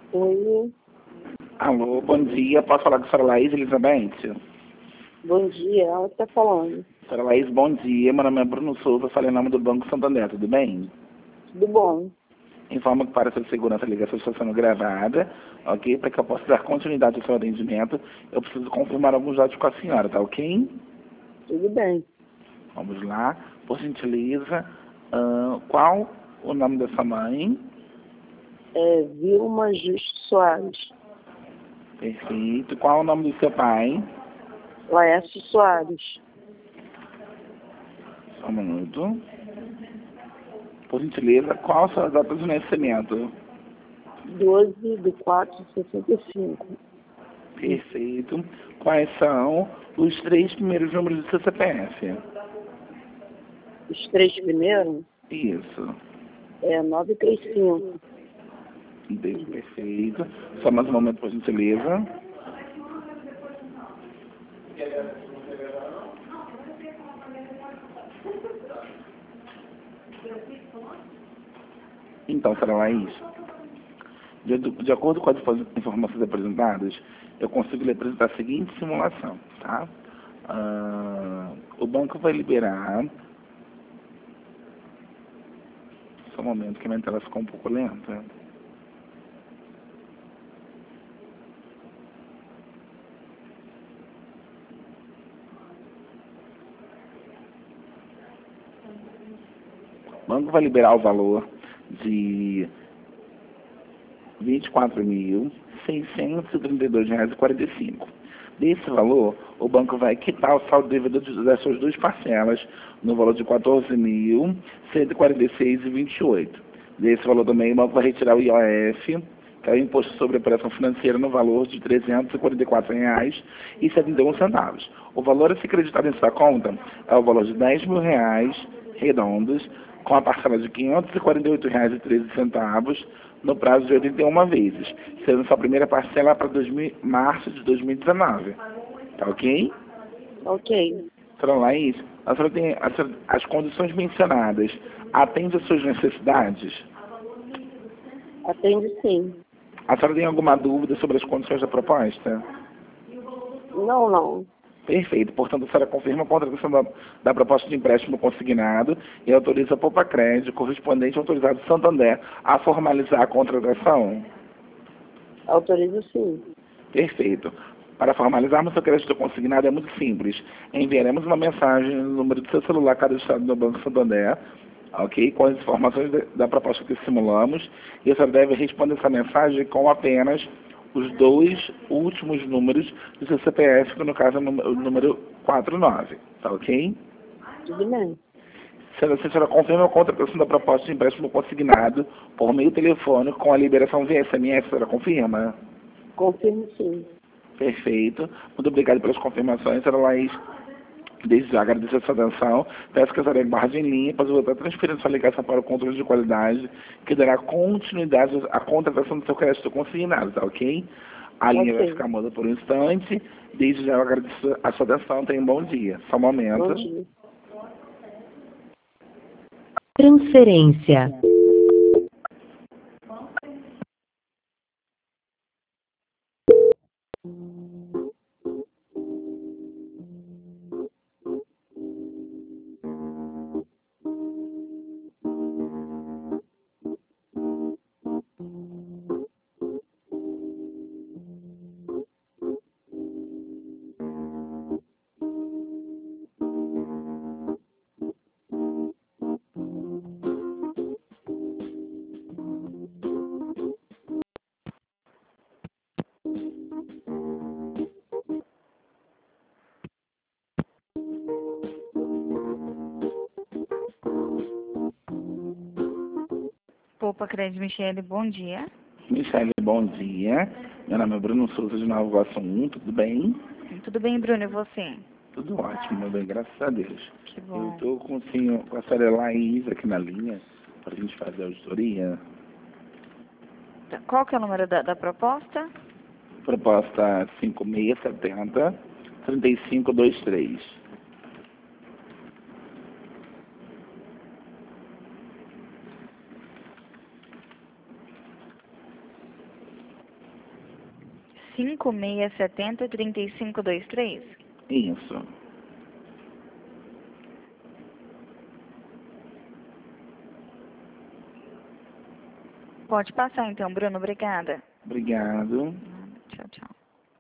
Oi, Alô, bom dia. Posso falar com a senhora Laís Elizabeth? bom dia. Ela está falando. Senhora Laís, bom dia. Meu nome é Bruno Souza, falei em nome do Banco Santander, tudo bem? Tudo bom? Informa que para essa segurança a ligação está sendo gravada, ok? Para que eu possa dar continuidade ao seu atendimento, eu preciso confirmar alguns dados com a senhora, tá ok? Tudo bem. Vamos lá. Por gentileza, qual o nome da sua mãe? É Vilma Justo Soares. Perfeito. Qual o nome do seu pai? Laércio Soares. Só um minuto. Por gentileza, qual a sua data de nascimento? 12/4/65. Perfeito. Quais são os três primeiros números do seu CPF? Os três primeiros Isso. é 935. Perfeito. Só mais um momento, por gentileza. Então, senhora Laís, de acordo com as informações apresentadas, eu consigo lhe apresentar a seguinte simulação, tá? O banco vai liberar... Só um momento, que minha tela ficou um pouco lenta. O banco vai liberar o valor de R$ 24.632,45. Desse valor, o banco vai quitar o saldo devedor das suas duas parcelas, no valor de R$ 14.146,28. Desse valor também, o banco vai retirar o IOF, que é o Imposto sobre Operação Financeira, no valor de R$ 344,71. O valor a ser creditado em sua conta é o valor de R$ 10.000 redondos, com a parcela de R$ 548,13 no prazo de 81 vezes, sendo sua primeira parcela para março de 2019. Tá ok? Ok. Senhora Laís, a senhora tem as condições mencionadas. Atende às suas necessidades? Atende sim. A senhora tem alguma dúvida sobre as condições da proposta? Não. Perfeito. Portanto, a senhora confirma a contratação da proposta de empréstimo consignado e autoriza a Poupa Crédito, correspondente ao autorizado Santander, a formalizar a contratação? Autorizo sim. Perfeito. Para formalizarmos seu crédito consignado é muito simples. Enviaremos uma mensagem no número do seu celular cadastrado no Banco Santander, ok? Com as informações da proposta que simulamos. E você deve responder essa mensagem com apenas os dois últimos números do seu CPF, que no caso é o número 49. Tá ok? Tudo bem. Se a senhora confirma a contratação da proposta de empréstimo consignado por meio telefônico com a liberação via SMS, a senhora confirma? Confirmo sim. Perfeito. Muito obrigado pelas confirmações, senhora Laís. Desde já agradeço a sua atenção. Peço que a senhora guarde em linha para eu estar transferindo sua ligação para o controle de qualidade, que dará continuidade à contratação do seu crédito consignado, tá ok? A linha vai Ok. ficar muda por um instante. Desde já eu agradeço a sua atenção. Tenha um bom dia. Só um Bom momento. dia. Transferência. Poupa Crédito Michele, bom dia. Michele, bom dia. Meu nome é Bruno Souza de Nova Iguaçu 1, tudo bem? Tudo bem, Bruno, e você? Tudo ótimo, meu bem, graças a Deus. Que Eu bom. estou com a senhora Laís aqui na linha para a gente fazer a auditoria. Tá, qual que é o número da proposta? Proposta 5670-3523. 5670-3523? Isso. Pode passar então, Bruno. Obrigada. Obrigado. Tchau, tchau.